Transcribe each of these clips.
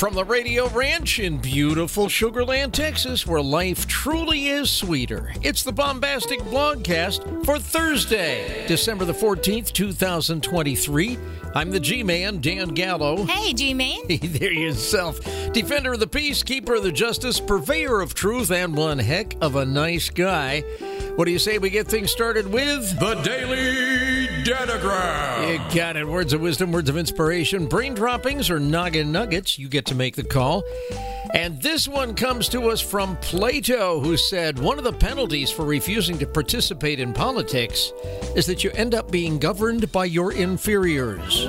From the Radio Ranch in beautiful Sugar Land, Texas, where life truly is sweeter, it's the Bombastic Blogcast for Thursday, December the 14th, 2023. I'm the G-Man, Dan Gallo. Hey, G-Man. Hey there yourself. Defender of the peace, keeper of the justice, purveyor of truth, and one heck of a nice guy. What do you say we get things started with? The Daily Datagram. You got it. Words of wisdom, words of inspiration, brain droppings, or noggin nuggets. You get to make the call. And this one comes to us from Plato, who said, one of the penalties for refusing to participate in politics is that you end up being governed by your inferiors.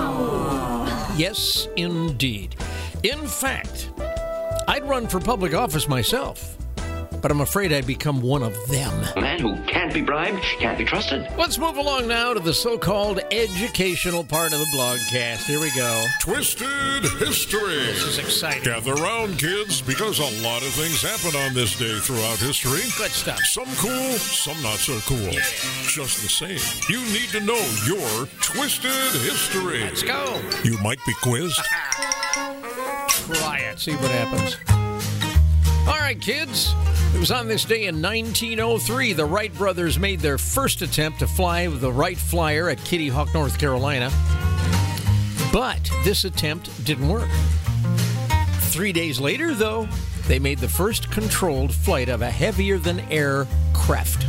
Yes, indeed. In fact, I'd run for public office myself, but I'm afraid I'd become one of them. A man who can't be bribed, can't be trusted. Let's move along now to the so-called educational part of the blogcast. Here we go. Twisted History. This is exciting. Gather round, kids, because a lot of things happen on this day throughout history. Good stuff. Some cool, some not so cool. Yeah. Just the same, you need to know your Twisted History. Let's go. You might be quizzed. Try it. See what happens. All right, kids. It was on this day in 1903 the Wright brothers made their first attempt to fly with the Wright Flyer at Kitty Hawk, North Carolina. But this attempt didn't work. 3 days later, though, they made the first controlled flight of a heavier-than-air craft.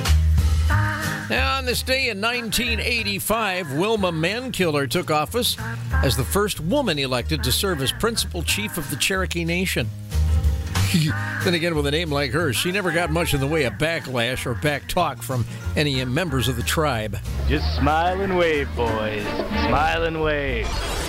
Now, on this day in 1985, Wilma Mankiller took office as the first woman elected to serve as principal chief of the Cherokee Nation. Then again, with a name like hers, she never got much in the way of backlash or back talk from any members of the tribe. Just smile and wave, boys. Smile and wave.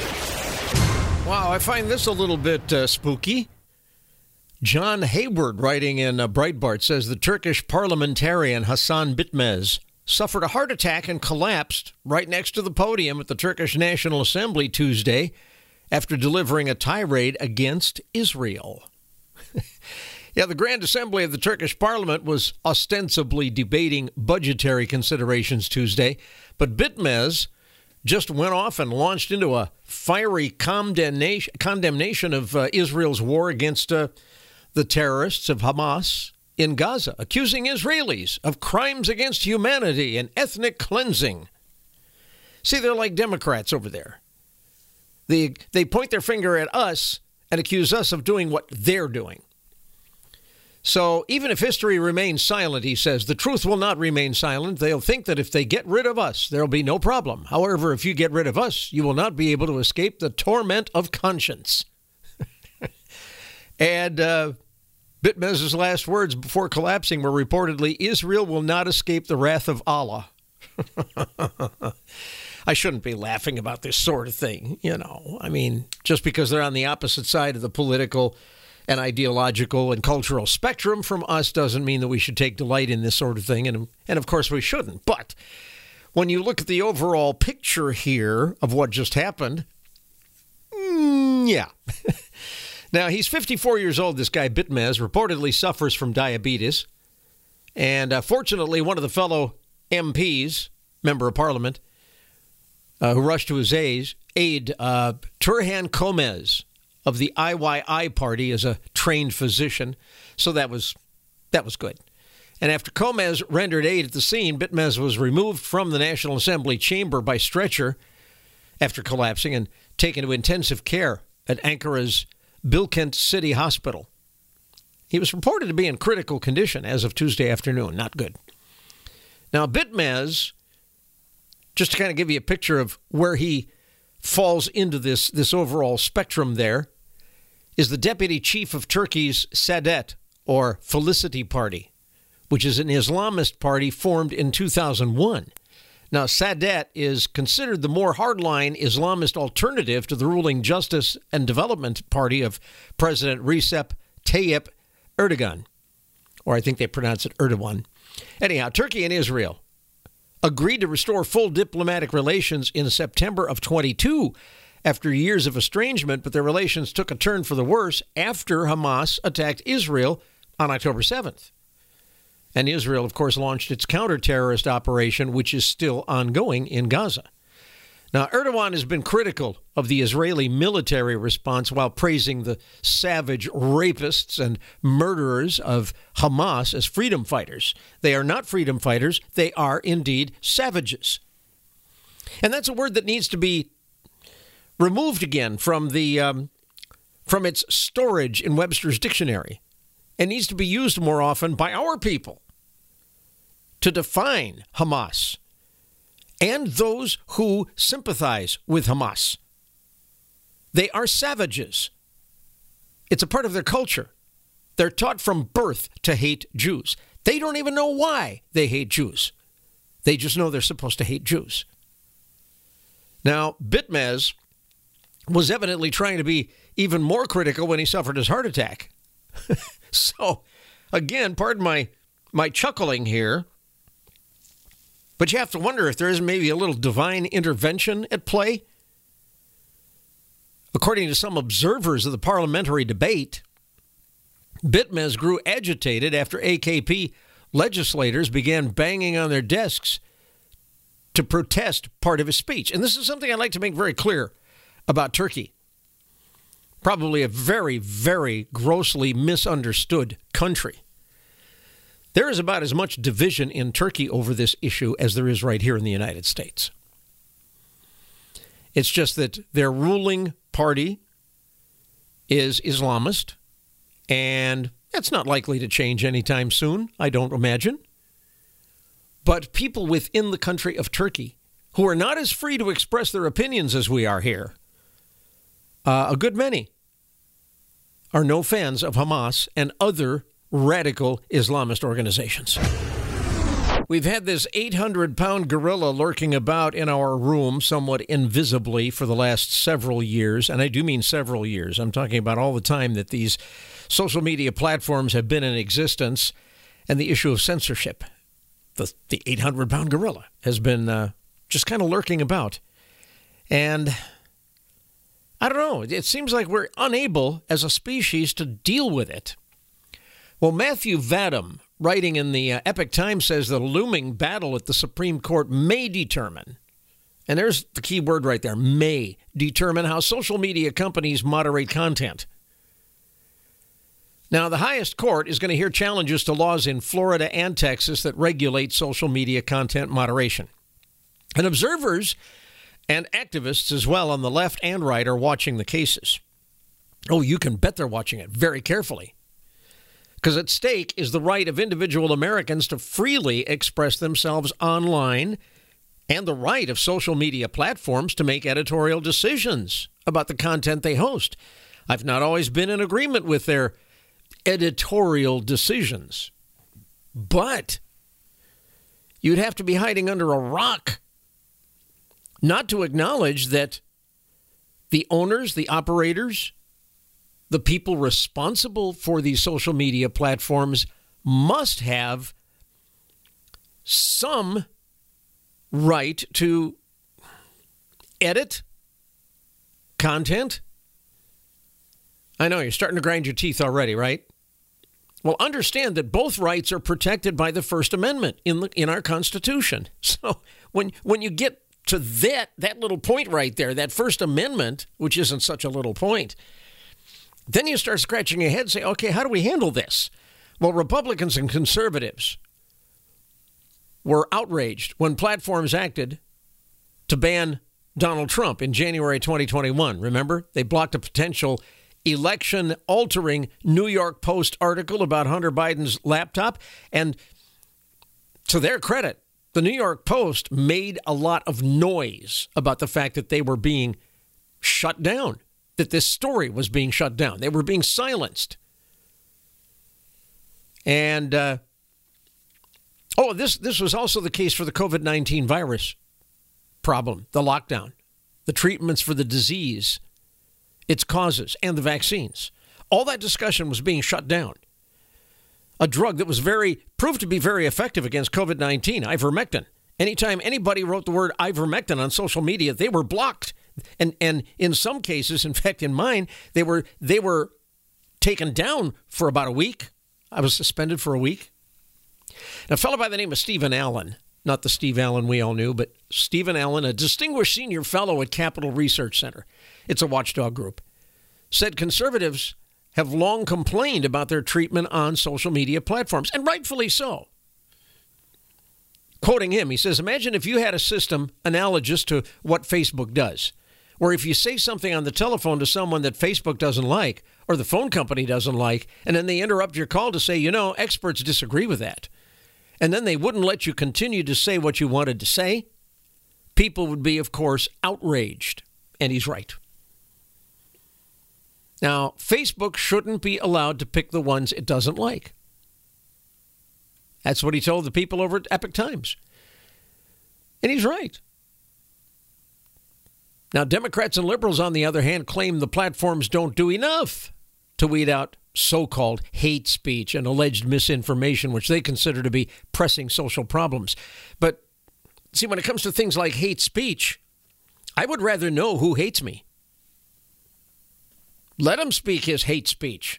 Wow, I find this a little bit spooky. John Hayward, writing in Breitbart, says the Turkish parliamentarian Hassan Bitmez suffered a heart attack and collapsed right next to the podium at the Turkish National Assembly Tuesday after delivering a tirade against Israel. Yeah, the Grand Assembly of the Turkish Parliament was ostensibly debating budgetary considerations Tuesday, but Bitmez just went off and launched into a fiery condemnation of Israel's war against the terrorists of Hamas in Gaza, accusing Israelis of crimes against humanity and ethnic cleansing. See, they're like Democrats over there. They point their finger at us and accuse us of doing what they're doing. So even if history remains silent, he says, the truth will not remain silent. They'll think that if they get rid of us, there'll be no problem. However, if you get rid of us, you will not be able to escape the torment of conscience. And Bitmez's last words before collapsing were reportedly, Israel will not escape the wrath of Allah. I shouldn't be laughing about this sort of thing, you know. I mean, just because they're on the opposite side of the political and ideological and cultural spectrum from us doesn't mean that we should take delight in this sort of thing. And of course, we shouldn't. But when you look at the overall picture here of what just happened, yeah. Now, he's 54 years old, this guy Bitmez, reportedly suffers from diabetes. And fortunately, one of the fellow MPs, member of parliament, who rushed to his aid, Turhan Gomez of the IYI party, as a trained physician. So that was good. And after Gomez rendered aid at the scene, Bitmez was removed from the National Assembly chamber by stretcher after collapsing and taken to intensive care at Ankara's Bilkent City Hospital. He was reported to be in critical condition as of Tuesday afternoon. Not good. Now, Bitmez, just to kind of give you a picture of where he falls into this overall spectrum there, is the deputy chief of Turkey's Saadet, or Felicity Party, which is an Islamist party formed in 2001. Now, Saadet is considered the more hardline Islamist alternative to the ruling Justice and Development Party of President Recep Tayyip Erdogan, or I think they pronounce it Erdogan. Anyhow, Turkey and Israel agreed to restore full diplomatic relations in September of 22 after years of estrangement, but their relations took a turn for the worse after Hamas attacked Israel on October 7th. And Israel, of course, launched its counter-terrorist operation, which is still ongoing in Gaza. Now, Erdogan has been critical of the Israeli military response while praising the savage rapists and murderers of Hamas as freedom fighters. They are not freedom fighters. They are indeed savages. And that's a word that needs to be removed again from its storage in Webster's dictionary and needs to be used more often by our people to define Hamas and those who sympathize with Hamas. They are savages. It's a part of their culture. They're taught from birth to hate Jews. They don't even know why they hate Jews. They just know they're supposed to hate Jews. Now, Bitmez was evidently trying to be even more critical when he suffered his heart attack. So, again, pardon my chuckling here, but you have to wonder if there isn't maybe a little divine intervention at play. According to some observers of the parliamentary debate, Bitmez grew agitated after AKP legislators began banging on their desks to protest part of his speech. And this is something I'd like to make very clear about Turkey. Probably a very, very grossly misunderstood country. There is about as much division in Turkey over this issue as there is right here in the United States. It's just that their ruling party is Islamist, and that's not likely to change anytime soon, I don't imagine. But people within the country of Turkey who are not as free to express their opinions as we are here, a good many, are no fans of Hamas and other radical Islamist organizations. We've had this 800-pound gorilla lurking about in our room somewhat invisibly for the last several years, and I do mean several years. I'm talking about all the time that these social media platforms have been in existence, and the issue of censorship. The 800-pound gorilla has been just kind of lurking about. And I don't know, it seems like we're unable as a species to deal with it. Well, Matthew Vadum, writing in the Epoch Times, says that a looming battle at the Supreme Court may determine, and there's the key word right there, may determine how social media companies moderate content. Now, the highest court is going to hear challenges to laws in Florida and Texas that regulate social media content moderation. And observers and activists as well on the left and right are watching the cases. Oh, you can bet they're watching it very carefully. Because at stake is the right of individual Americans to freely express themselves online and the right of social media platforms to make editorial decisions about the content they host. I've not always been in agreement with their editorial decisions, but you'd have to be hiding under a rock not to acknowledge that the owners, the operators, the people responsible for these social media platforms must have some right to edit content. I know you're starting to grind your teeth already, right? Well, understand that both rights are protected by the First Amendment in our Constitution. So when you get to that little point right there, that First Amendment, which isn't such a little point, then you start scratching your head and say, okay, how do we handle this? Well, Republicans and conservatives were outraged when platforms acted to ban Donald Trump in January 2021. Remember, they blocked a potential election-altering New York Post article about Hunter Biden's laptop. And to their credit, the New York Post made a lot of noise about the fact that they were being shut down, that this story was being shut down. They were being silenced. And, this was also the case for the COVID-19 virus problem, the lockdown, the treatments for the disease, its causes, and the vaccines. All that discussion was being shut down. A drug that was proved to be very effective against COVID-19, ivermectin. Anytime anybody wrote the word ivermectin on social media, they were blocked. And in some cases, in fact, in mine, they were taken down for about a week. I was suspended for a week. Now, a fellow by the name of Stephen Allen not the Steve Allen we all knew, but Stephen Allen, a distinguished senior fellow at Capital Research Center. It's a watchdog group. Said conservatives have long complained about their treatment on social media platforms, and rightfully so. Quoting him, he says, imagine if you had a system analogous to what Facebook does, where if you say something on the telephone to someone that Facebook doesn't like or the phone company doesn't like, and then they interrupt your call to say, experts disagree with that, and then they wouldn't let you continue to say what you wanted to say, people would be, of course, outraged. And he's right. Now, Facebook shouldn't be allowed to pick the ones it doesn't like. That's what he told the people over at Epoch Times. And he's right. Now, Democrats and liberals, on the other hand, claim the platforms don't do enough to weed out so-called hate speech and alleged misinformation, which they consider to be pressing social problems. But, see, when it comes to things like hate speech, I would rather know who hates me. Let him speak his hate speech.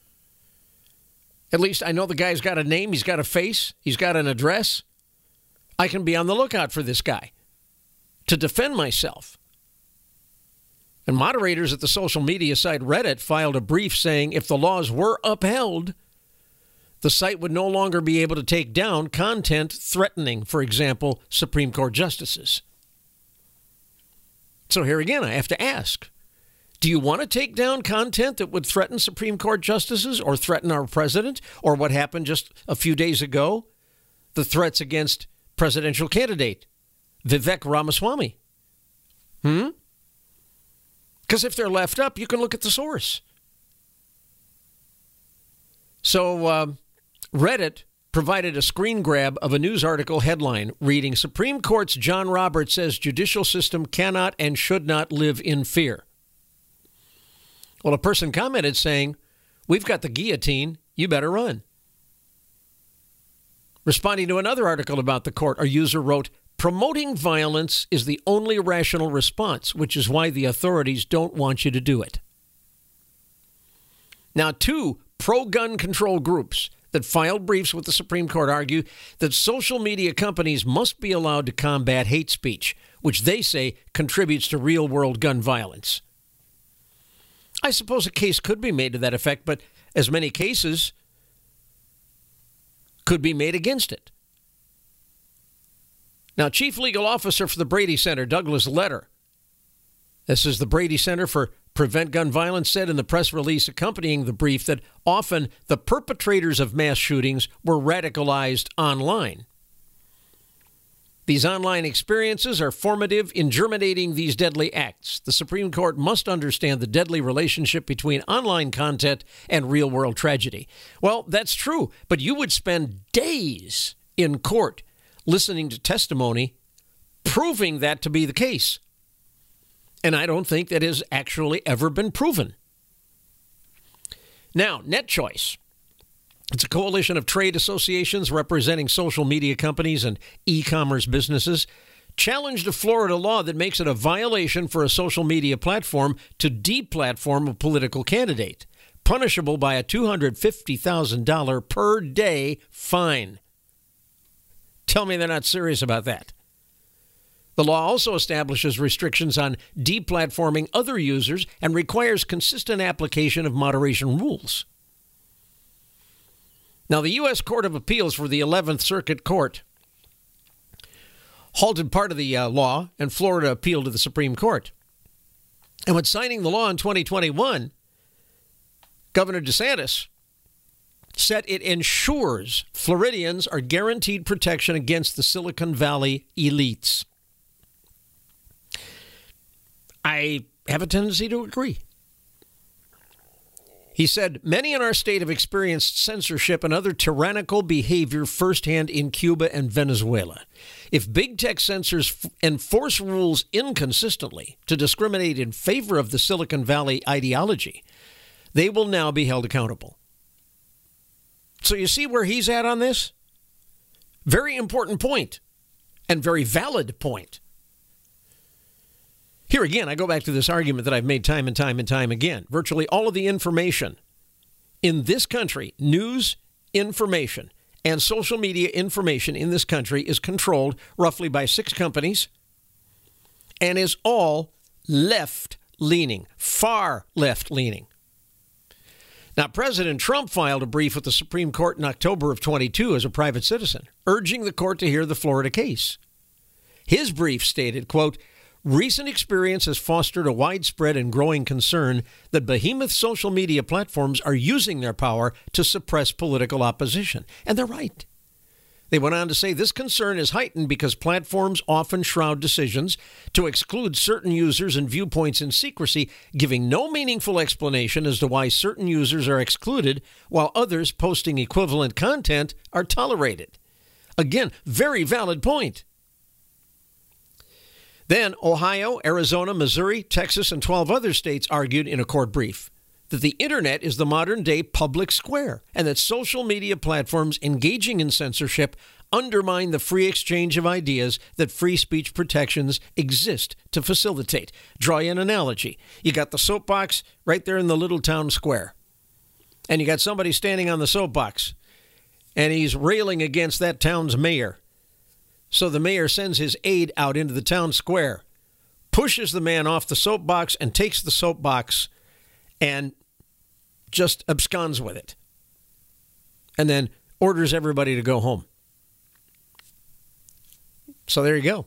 At least I know the guy's got a name, he's got a face, he's got an address. I can be on the lookout for this guy to defend myself. And moderators at the social media site Reddit filed a brief saying if the laws were upheld, the site would no longer be able to take down content threatening, for example, Supreme Court justices. So here again, I have to ask, do you want to take down content that would threaten Supreme Court justices or threaten our president, or what happened just a few days ago, the threats against presidential candidate Vivek Ramaswamy? Because if they're left up, you can look at the source. So Reddit provided a screen grab of a news article headline reading, Supreme Court's John Roberts says judicial system cannot and should not live in fear. Well, a person commented saying, we've got the guillotine, you better run. Responding to another article about the court, a user wrote, promoting violence is the only rational response, which is why the authorities don't want you to do it. Now, 2 pro-gun control groups that filed briefs with the Supreme Court argue that social media companies must be allowed to combat hate speech, which they say contributes to real-world gun violence. I suppose a case could be made to that effect, but as many cases could be made against it. Now, Chief Legal Officer for the Brady Center, Douglas Leder, this is the Brady Center for Prevent Gun Violence, said in the press release accompanying the brief that often the perpetrators of mass shootings were radicalized online. These online experiences are formative in germinating these deadly acts. The Supreme Court must understand the deadly relationship between online content and real-world tragedy. Well, that's true, but you would spend days in court listening to testimony proving that to be the case. And I don't think that has actually ever been proven. Now, NetChoice. It's a coalition of trade associations representing social media companies and e-commerce businesses, challenged a Florida law that makes it a violation for a social media platform to deplatform a political candidate, punishable by a $250,000 per day fine. Tell me they're not serious about that. The law also establishes restrictions on deplatforming other users and requires consistent application of moderation rules. Now, the U.S. Court of Appeals for the 11th Circuit Court halted part of the law, and Florida appealed to the Supreme Court. And when signing the law in 2021, Governor DeSantis said it ensures Floridians are guaranteed protection against the Silicon Valley elites. I have a tendency to agree. He said, many in our state have experienced censorship and other tyrannical behavior firsthand in Cuba and Venezuela. If big tech censors enforce rules inconsistently to discriminate in favor of the Silicon Valley ideology, they will now be held accountable. So you see where he's at on this? Very important point and very valid point. Here again, I go back to this argument that I've made time and time again. Virtually all of the information in this country, news, information, and social media information in this country is controlled roughly by 6 companies and is all left-leaning, far left-leaning. Now, President Trump filed a brief with the Supreme Court in October of 22 as a private citizen, urging the court to hear the Florida case. His brief stated, quote, recent experience has fostered a widespread and growing concern that behemoth social media platforms are using their power to suppress political opposition. And they're right. They went on to say this concern is heightened because platforms often shroud decisions to exclude certain users and viewpoints in secrecy, giving no meaningful explanation as to why certain users are excluded while others posting equivalent content are tolerated. Again, very valid point. Then Ohio, Arizona, Missouri, Texas, and 12 other states argued in a court brief that the internet is the modern-day public square and that social media platforms engaging in censorship undermine the free exchange of ideas that free speech protections exist to facilitate. Draw you an analogy. You got the soapbox right there in the little town square, and you got somebody standing on the soapbox, and he's railing against that town's mayor. So the mayor sends his aide out into the town square, pushes the man off the soapbox, and takes the soapbox and just absconds with it, and then orders everybody to go home. So there you go.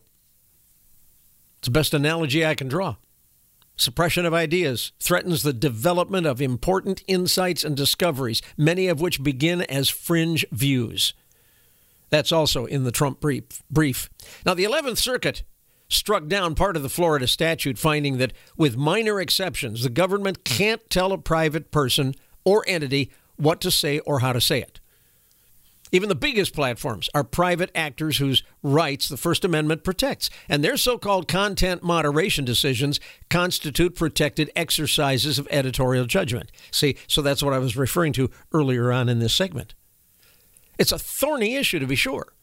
It's the best analogy I can draw. Suppression of ideas threatens the development of important insights and discoveries, many of which begin as fringe views. That's also in the Trump brief. Now, the 11th Circuit struck down part of the Florida statute, finding that with minor exceptions, the government can't tell a private person or entity what to say or how to say it. Even the biggest platforms are private actors whose rights the First Amendment protects, and their so-called content moderation decisions constitute protected exercises of editorial judgment. See, so that's what I was referring to earlier on in this segment. It's a thorny issue, to be sure.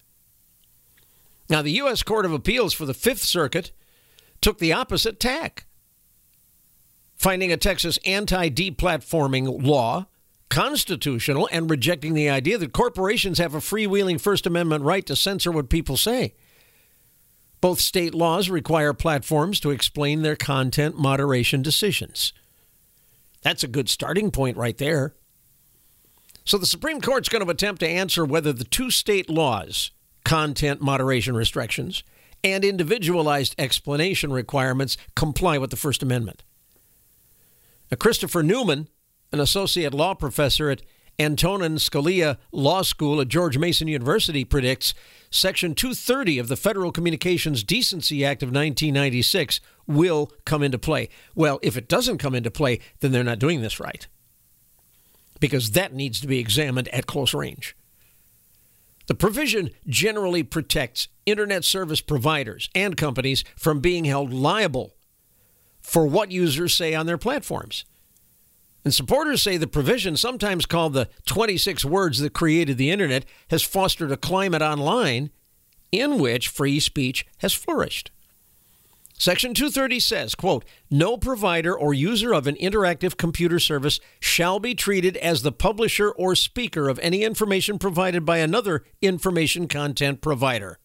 Now, the U.S. Court of Appeals for the Fifth Circuit took the opposite tack, finding a Texas anti-deplatforming law constitutional and rejecting the idea that corporations have a freewheeling First Amendment right to censor what people say. Both state laws require platforms to explain their content moderation decisions. That's a good starting point right there. So the Supreme Court's going to attempt to answer whether the 2 state laws, content moderation restrictions, and individualized explanation requirements comply with the First Amendment. Now, Christopher Newman, an associate law professor at Antonin Scalia Law School at George Mason University, predicts Section 230 of the Federal Communications Decency Act of 1996 will come into play. Well, if it doesn't come into play, then they're not doing this right, because that needs to be examined at close range. The provision generally protects internet service providers and companies from being held liable for what users say on their platforms. And supporters say the provision, sometimes called the 26 words that created the internet, has fostered a climate online in which free speech has flourished. Section 230 says, quote, no provider or user of an interactive computer service shall be treated as the publisher or speaker of any information provided by another information content provider.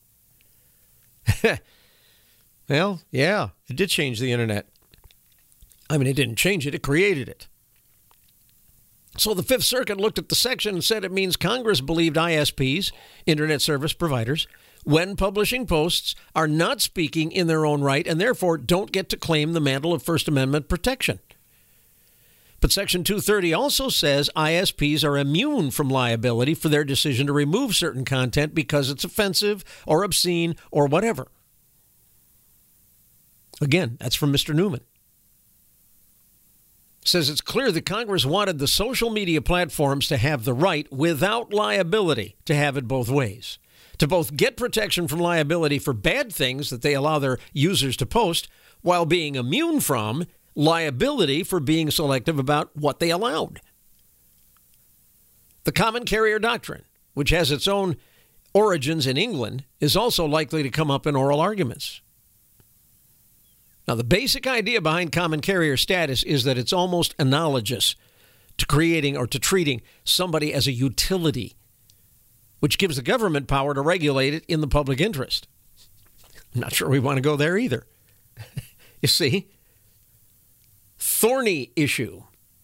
Well, yeah, it did change the internet. I mean, it didn't change it, it created it. So the Fifth Circuit looked at the section and said it means Congress believed ISPs, internet service providers, when publishing posts, are not speaking in their own right and therefore don't get to claim the mantle of First Amendment protection. But Section 230 also says ISPs are immune from liability for their decision to remove certain content because it's offensive or obscene or whatever. Again, that's from Mr. Newman. Says it's clear that Congress wanted the social media platforms to have the right, without liability, to have it both ways. To both get protection from liability for bad things that they allow their users to post, while being immune from liability for being selective about what they allowed. The Common Carrier Doctrine, which has its own origins in England, is also likely to come up in oral arguments. Now, the basic idea behind common carrier status is that it's almost analogous to creating or to treating somebody as a utility which gives the government power to regulate it in the public interest. I'm not sure we want to go there either. You see? Thorny issue.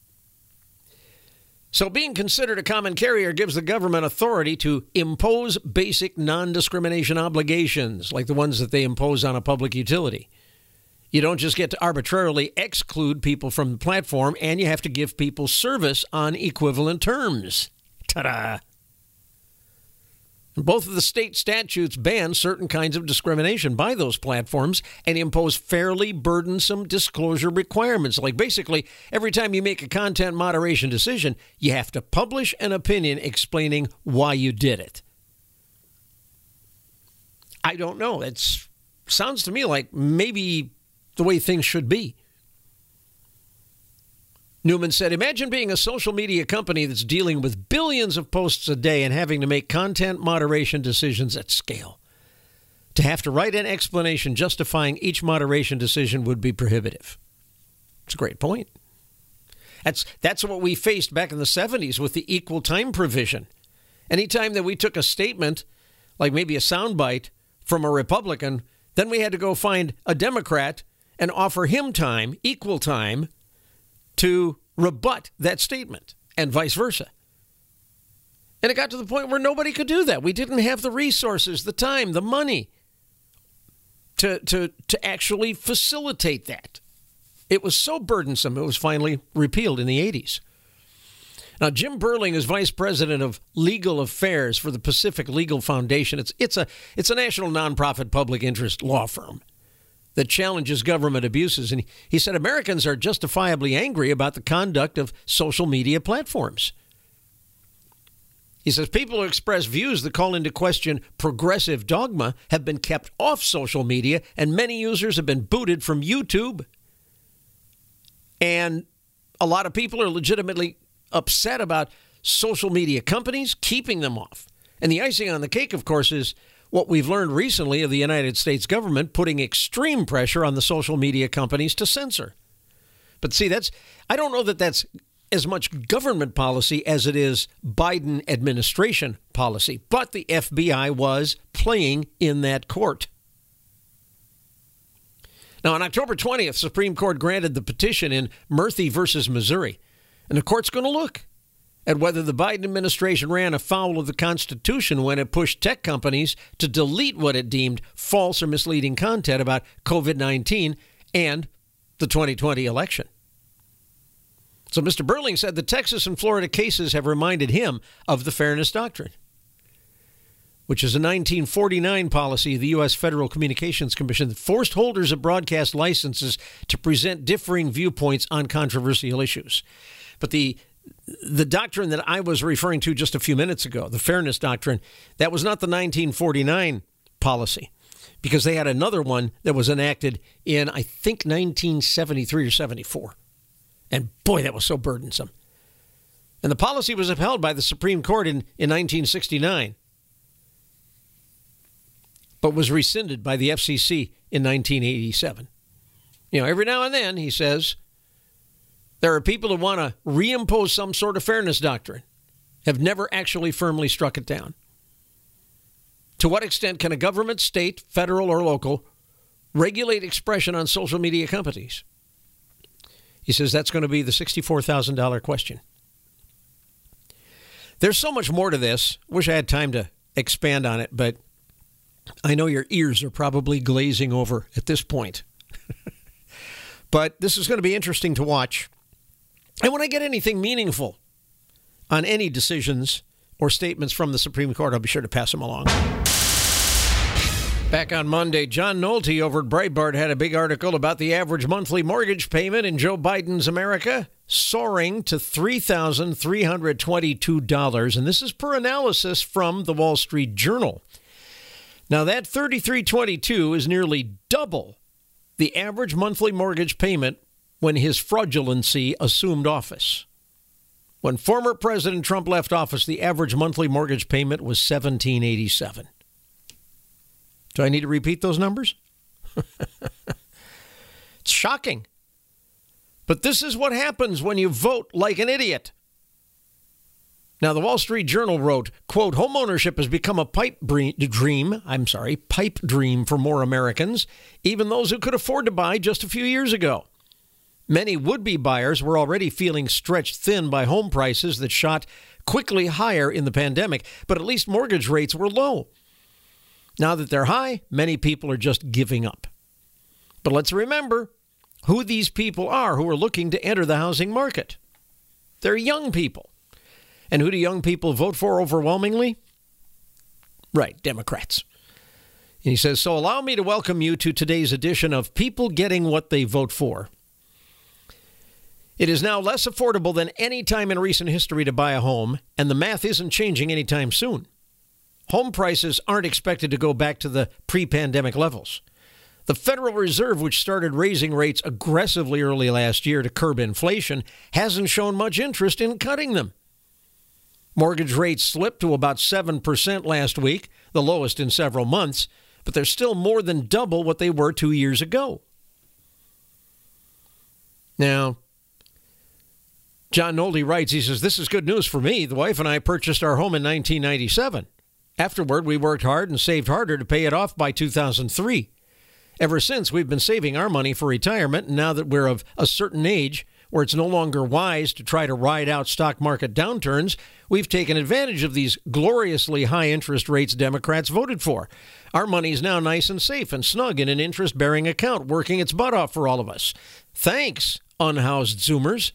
So being considered a common carrier gives the government authority to impose basic non-discrimination obligations, like the ones that they impose on a public utility. You don't just get to arbitrarily exclude people from the platform, and you have to give people service on equivalent terms. Ta-da! Both of the state statutes ban certain kinds of discrimination by those platforms and impose fairly burdensome disclosure requirements. Like basically, every time you make a content moderation decision, you have to publish an opinion explaining why you did it. I don't know. It sounds to me like maybe the way things should be. Newman said, imagine being a social media company that's dealing with billions of posts a day and having to make content moderation decisions at scale. To have to write an explanation justifying each moderation decision would be prohibitive. It's a great point. That's what we faced back in the 70s with the equal time provision. Anytime that we took a statement, like maybe a soundbite from a Republican, then we had to go find a Democrat and offer him time, equal time, to rebut that statement, and vice versa. And it got to the point where nobody could do that. We didn't have the resources, the time, the money to actually facilitate that. It was so burdensome, it was finally repealed in the 80s. Now, Jim Burling is vice president of legal affairs for the Pacific Legal Foundation. It's a national nonprofit public interest law firm that challenges government abuses. And he said Americans are justifiably angry about the conduct of social media platforms. He says people who express views that call into question progressive dogma have been kept off social media, and many users have been booted from YouTube. And a lot of people are legitimately upset about social media companies keeping them off. And the icing on the cake, of course, is what we've learned recently of the United States government putting extreme pressure on the social media companies to censor. But see, I don't know that that's as much government policy as it is Biden administration policy. But the FBI was playing in that court. Now, on October 20th, Supreme Court granted the petition in Murphy versus Missouri. And the court's going to look at whether the Biden administration ran afoul of the Constitution when it pushed tech companies to delete what it deemed false or misleading content about COVID-19 and the 2020 election. So Mr. Burling said the Texas and Florida cases have reminded him of the Fairness Doctrine, which is a 1949 policy of the U.S. Federal Communications Commission that forced holders of broadcast licenses to present differing viewpoints on controversial issues. But the doctrine that I was referring to just a few minutes ago, the Fairness Doctrine, that was not the 1949 policy, because they had another one that was enacted in, I think, 1973 or 74. And boy, that was so burdensome. And the policy was upheld by the Supreme Court in 1969, but was rescinded by the FCC in 1987. You know, every now and then, he says, there are people who want to reimpose some sort of fairness doctrine, have never actually firmly struck it down. To what extent can a government, state, federal, or local, regulate expression on social media companies? He says that's going to be the $64,000 question. There's so much more to this. Wish I had time to expand on it, but I know your ears are probably glazing over at this point. But this is going to be interesting to watch. And when I get anything meaningful on any decisions or statements from the Supreme Court, I'll be sure to pass them along. Back on Monday, John Nolte over at Breitbart had a big article about the average monthly mortgage payment in Joe Biden's America soaring to $3,322. And this is per analysis from the Wall Street Journal. Now, that $3,322 is nearly double the average monthly mortgage payment when his fraudulency assumed office. When former President Trump left office, the average monthly mortgage payment was $1,787. Do I need to repeat those numbers? It's shocking. But this is what happens when you vote like an idiot. Now, the Wall Street Journal wrote, quote, homeownership has become a pipe dream for more Americans, even those who could afford to buy just a few years ago. Many would-be buyers were already feeling stretched thin by home prices that shot quickly higher in the pandemic, but at least mortgage rates were low. Now that they're high, many people are just giving up. But let's remember who these people are who are looking to enter the housing market. They're young people. And who do young people vote for overwhelmingly? Right, Democrats. And he says, so allow me to welcome you to today's edition of People Getting What They Vote For. It is now less affordable than any time in recent history to buy a home, and the math isn't changing anytime soon. Home prices aren't expected to go back to the pre-pandemic levels. The Federal Reserve, which started raising rates aggressively early last year to curb inflation, hasn't shown much interest in cutting them. Mortgage rates slipped to about 7% last week, the lowest in several months, but they're still more than double what they were 2 years ago. Now, John Nolte writes, he says, this is good news for me. The wife and I purchased our home in 1997. Afterward, we worked hard and saved harder to pay it off by 2003. Ever since, we've been saving our money for retirement, and now that we're of a certain age where it's no longer wise to try to ride out stock market downturns, we've taken advantage of these gloriously high interest rates Democrats voted for. Our money's now nice and safe and snug in an interest-bearing account, working its butt off for all of us. Thanks, unhoused Zoomers.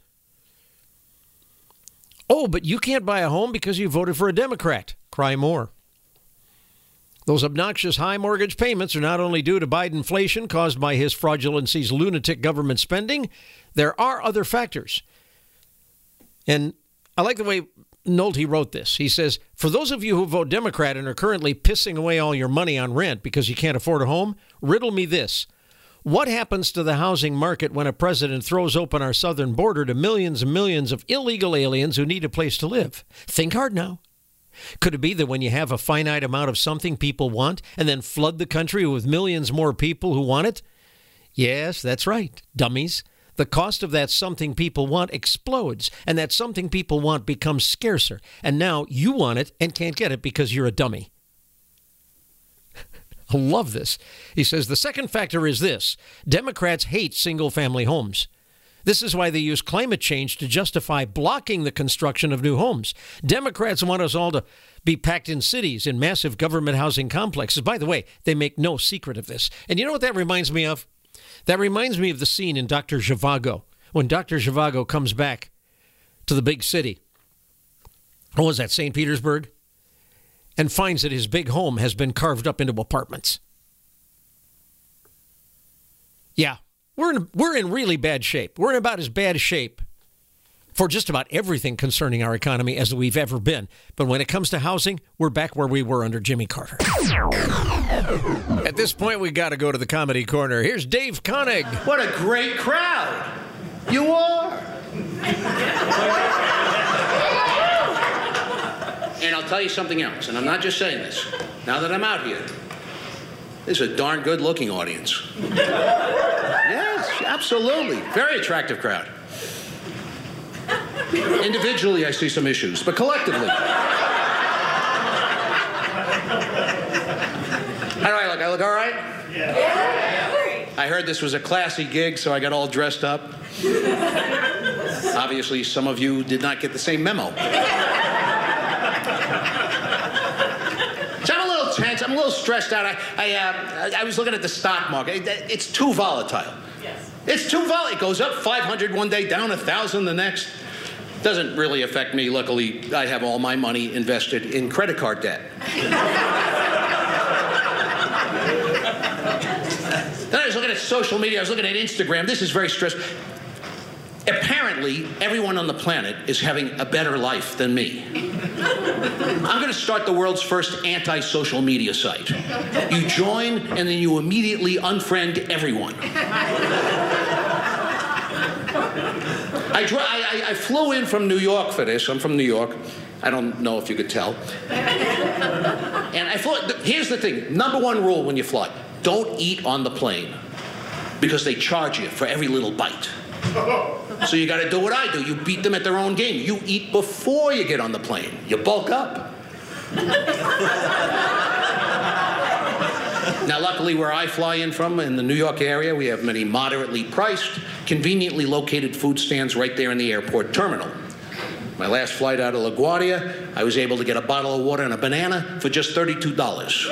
Oh, but you can't buy a home because you voted for a Democrat. Cry more. Those obnoxious high mortgage payments are not only due to Bidenflation caused by his fraudulency's lunatic government spending, there are other factors. And I like the way Nolte wrote this. He says, for those of you who vote Democrat and are currently pissing away all your money on rent because you can't afford a home, riddle me this. What happens to the housing market when a president throws open our southern border to millions and millions of illegal aliens who need a place to live? Think hard now. Could it be that when you have a finite amount of something people want and then flood the country with millions more people who want it? Yes, that's right, dummies. The cost of that something people want explodes, and that something people want becomes scarcer. And now you want it and can't get it because you're a dummy. I love this. He says the second factor is this. Democrats hate single-family homes. This is why they use climate change to justify blocking the construction of new homes. Democrats want us all to be packed in cities, in massive government housing complexes. By the way, they make no secret of this. And you know what that reminds me of? That reminds me of the scene in Dr. Zhivago, when Dr. Zhivago comes back to the big city. What was that, St. Petersburg? And finds that his big home has been carved up into apartments. Yeah. We're in really bad shape. We're in about as bad shape for just about everything concerning our economy as we've ever been. But when it comes to housing, we're back where we were under Jimmy Carter. At this point, we got to go to the comedy corner. Here's Dave Koenig. What a great crowd. You are. And I'll tell you something else, and I'm not just saying this. Now that I'm out here, this is a darn good-looking audience. Yes, absolutely. Very attractive crowd. Individually, I see some issues, but collectively. How do I look? I look all right? Yeah. I heard this was a classy gig, so I got all dressed up. Obviously, some of you did not get the same memo. Tense. I'm a little stressed out. I was looking at the stock market. It's too volatile. Yes. It's too volatile. It goes up 500 one day, down 1,000 the next. Doesn't really affect me. Luckily, I have all my money invested in credit card debt. Then I was looking at social media. I was looking at Instagram. This is very stressful. Apparently, everyone on the planet is having a better life than me. I'm going to start the world's first anti-social media site. You join, and then you immediately unfriend everyone. I flew in from New York for this. I'm from New York. I don't know if you could tell. And I flew. Here's the thing. Number one rule when you fly. Don't eat on the plane. Because they charge you for every little bite. So you got to do what I do. You beat them at their own game. You eat before you get on the plane. You bulk up. Now, luckily, where I fly in from, in the New York area, we have many moderately priced, conveniently located food stands right there in the airport terminal. My last flight out of LaGuardia, I was able to get a bottle of water and a banana for just $32.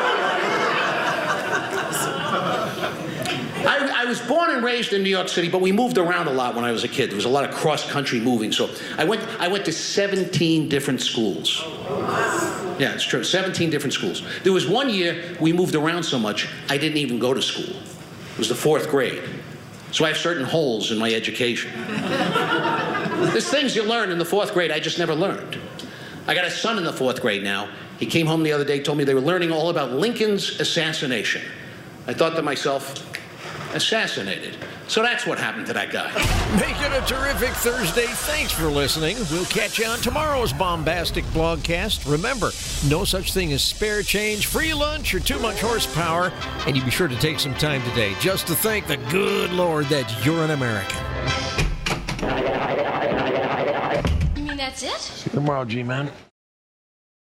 I was born and raised in New York City, but we moved around a lot when I was a kid. There was a lot of cross-country moving, so I went to 17 different schools. Yeah, it's true, 17 different schools. There was one year we moved around so much, I didn't even go to school. It was the 4th grade. So I have certain holes in my education. There's things you learn in the 4th grade I just never learned. I got a son in the 4th grade now. He came home the other day, told me they were learning all about Lincoln's assassination. I thought to myself, assassinated. So that's what happened to that guy. Make it a terrific Thursday. Thanks for listening. We'll catch you on tomorrow's bombastic blogcast. Remember, no such thing as spare change, free lunch, or too much horsepower. And you be sure to take some time today just to thank the good Lord that you're an American. You mean that's it? See you tomorrow, G-Man.